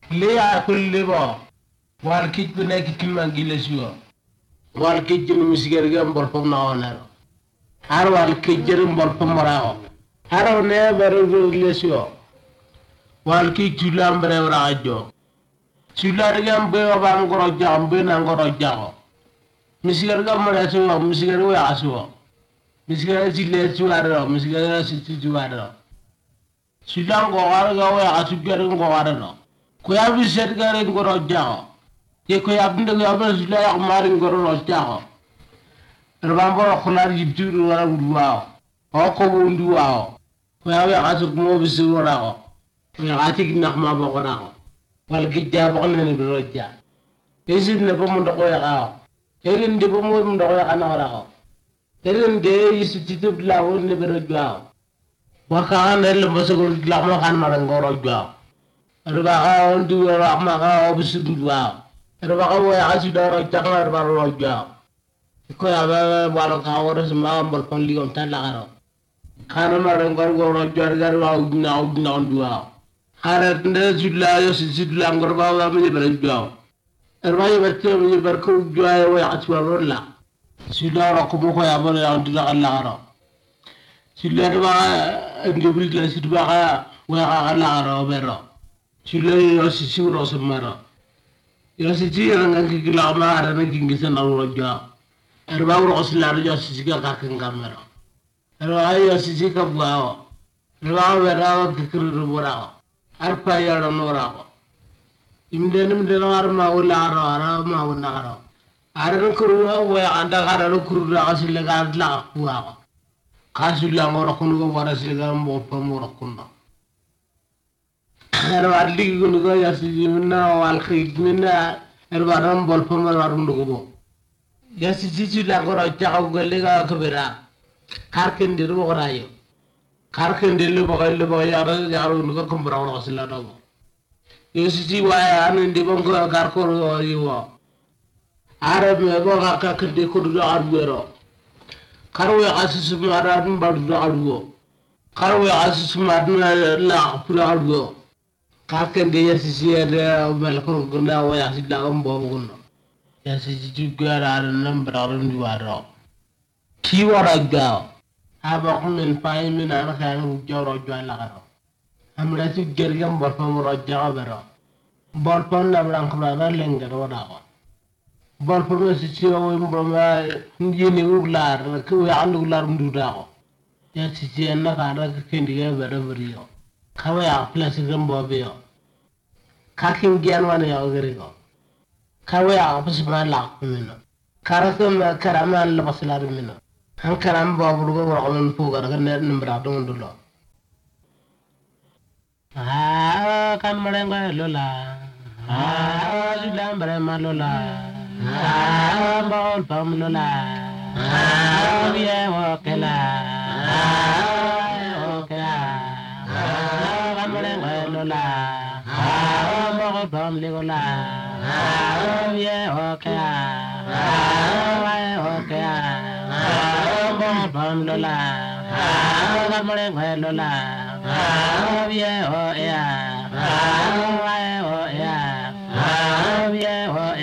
Lea kullibo wal kit bu nek kilman gilesio wal kit jinu musiger gam bor pom na onero har wal kit jerum bor pom marao haro ne beru gilesio wal kit julam bre rajo jular gam be bam goro jam be na goro jago musiger gam mara so musiger wa aso musiger jile juaro musiger si juaro sulang go warga wa asu gerung go warano ko yabi set gare ngoro jago ye ko yabinde ko yabna sula yak mari ngoro jago rabambo khular yibturu wala wudwa o ko wudwa ko yabi asu mo bisu wala ko ya ati nak ma ba ko na wal gidja ba ne bi roja yesid ne bomo ndo ko ya ka erin de bomo ndo ko ya kana wala ko erin de yisu titub la won ne bi roja wa ka ne le masugul la ma kan ma ngoro jago Arba on du rahma ka obsudwa arba ka wa asu dara takar bar roja ko ya ba wala ka wora sama bal kon li on tan la garo kana ma ngor ngor roja gar wa ugna ndua hara nde sudla yo sudla ngor ba wa mi ber jaw arba yi batte mi ber ko jwa wa asu rolla sudla ro ko ko ya ba ya ndula alla garo sudla ba ndibri la sudba ka wa ka la garo bero Sile yo si suro semara. Yo si tira ngangi kila mara ngangi ngisa na roja. Erba uro kosilar yo si siga kaking kamera. Erba yo si siga buao. Erba wera kikiri rubura. Arpa ya ranora. Imden arma ula arma una karo. Aran kuru wa anda karo kuru la kasile kadla buao. Kasula ngoro kunu wara sile mo pamoro kunu. Erba ligi kunu ko yasi minna wal khid minna erba ram bol pamar warum dugo yasi cici la goro jago golle ga kabira karken diru gorayo karken dilu bogalle boyara yaro nugo kumbra wala sila dogo yasi ci waya an ndi bongo karko yo arab me bo ga ka kende ko do arbero karwe asis maran bardo argo karwe asis maran la pura argo Kaken dia sisi ada melakor guna wa ya sida ombo guna ya sisi juga ada beran juara kiwara ga aba kumen pai min ana kan joro juala karo amra tu gergam borpa muraja bero borpa na blang kara lengger wada ko borpa no sisi o mboma yini ular ku ya andu ular mduda ko ya sisi anna kara kendi ga bero brio kawa ya plus gambo bio kakin gian wana ya ogerigo kawa ya apus mala mino karakum karaman la baslar mino han karam babu go wa on pugar ga ne nembra do ndulo kan malenga lola julam bare malola bol pam lola biye wakela lola bam legola ye okay bam lola gamle lola ye o ya ye o